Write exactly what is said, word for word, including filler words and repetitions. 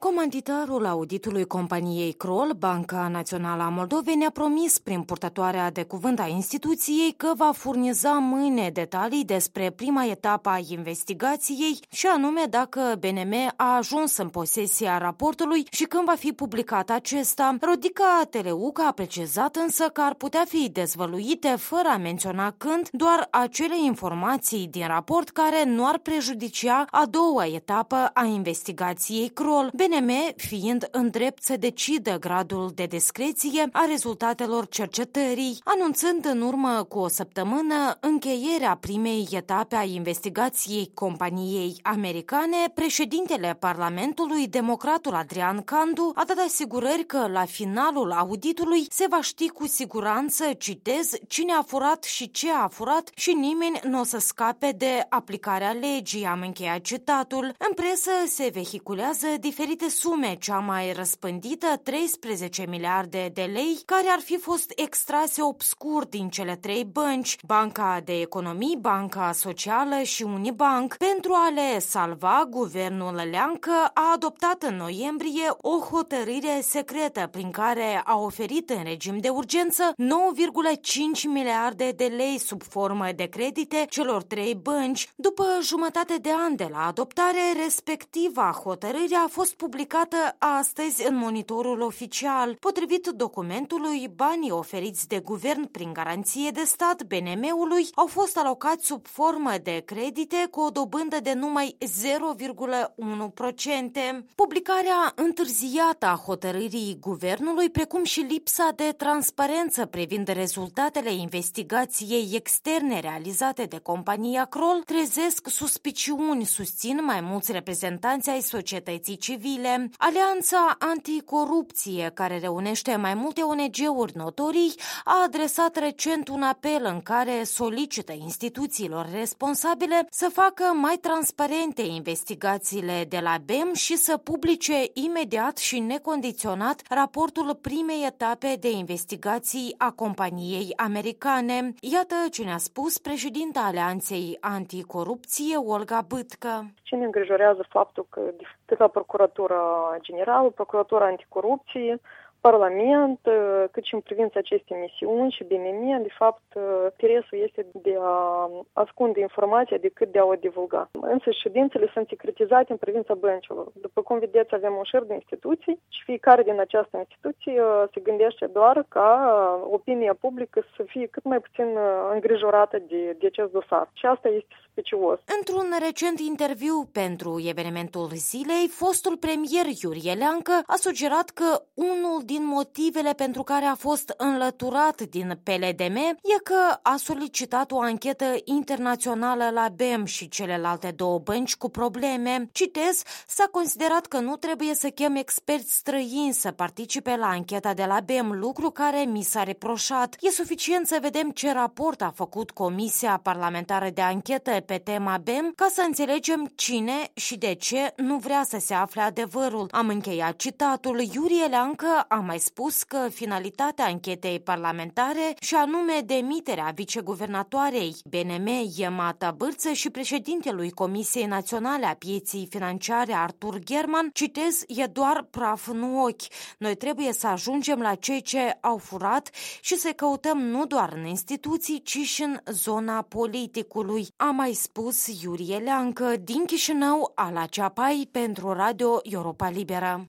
Comanditarul auditului companiei Kroll, Banca Națională a Moldovei, ne-a promis prin purtătoarea de cuvânt a instituției că va furniza mâine detalii despre prima etapă a investigației și anume dacă B N M a ajuns în posesia raportului și când va fi publicat acesta. Rodica Teleuc a precizat însă că ar putea fi dezvăluite fără a menționa când doar acele informații din raport care nu ar prejudicia a doua etapă a investigației Kroll. B N M fiind în drept să decidă gradul de discreție a rezultatelor cercetării, anunțând în urmă cu o săptămână încheierea primei etape a investigației companiei americane, președintele Parlamentului, democratul Adrian Candu, a dat asigurări că la finalul auditului se va ști cu siguranță, citez, cine a furat și ce a furat și nimeni nu o să scape de aplicarea legii, am încheiat citatul. În presă se vehiculează diferite sume, cea mai răspândită treisprezece miliarde de lei, care ar fi fost extrase obscur din cele trei bănci, Banca de Economii, Banca Socială și Unibank. Pentru a le salva, guvernul Leancă a adoptat în noiembrie o hotărâre secretă prin care a oferit în regim de urgență nouă virgulă cinci miliarde de lei sub formă de credite celor trei bănci. După jumătate de an de la adoptare, respectiva hotărâre a fost publicată astăzi în monitorul oficial. Potrivit documentului, banii oferiți de guvern prin garanție de stat B N M-ului au fost alocați sub formă de credite cu o dobândă de numai zero virgulă unu la sută. Publicarea întârziată a hotărârii guvernului, precum și lipsa de transparență privind rezultatele investigației externe realizate de compania Kroll, trezesc suspiciuni, susțin mai mulți reprezentanți ai societății civile. Alianța Anticorupție, care reunește mai multe O N G-uri notorii, a adresat recent un apel în care solicită instituțiilor responsabile să facă mai transparente investigațiile de la B E M și să publice imediat și necondiționat raportul primei etape de investigații a companiei americane. Iată ce ne-a spus președinta Alianței Anticorupție, Olga Bâtcă. Ce ne îngrijorează faptul că atât la Procuratura Generală, Procuratura Anticorupție, Parlament, cât și în privința acestei misiuni și B N M, de fapt, interesul este de a ascunde informația decât de a o divulga. Însă ședințele sunt secretizate în privința băncilor. După cum vedeți, avem un șir de instituții și fiecare din această instituție se gândește doar ca opinia publică să fie cât mai puțin îngrijorată de, de acest dosar. Și asta este suspicios. Într-un recent interviu pentru evenimentul zilei, fostul premier Iurie Leancă a sugerat că unul din motivele pentru care a fost înlăturat din P L D M e că a solicitat o anchetă internațională la B E M și celelalte două bănci cu probleme. Citez, s-a considerat că nu trebuie să chem experți străini să participe la ancheta de la B E M, lucru care mi s-a reproșat. E suficient să vedem ce raport a făcut Comisia Parlamentară de Anchetă pe tema B E M ca să înțelegem cine și de ce nu vrea să se afle adevărul. Am încheiat citatul. Iurie Leancă a mai spus că finalitatea anchetei parlamentare, și anume demiterea viceguvernatoarei B N M Iemata Bârță și președintelui Comisiei Naționale a Pieței Financiare Artur German, citez, e doar praf în ochi. Noi trebuie să ajungem la cei ce au furat și să căutăm nu doar în instituții, ci și în zona politicului, a mai spus Iurie Leancă din Chișinău, Ala Ceapai pentru Radio Europa Liberă.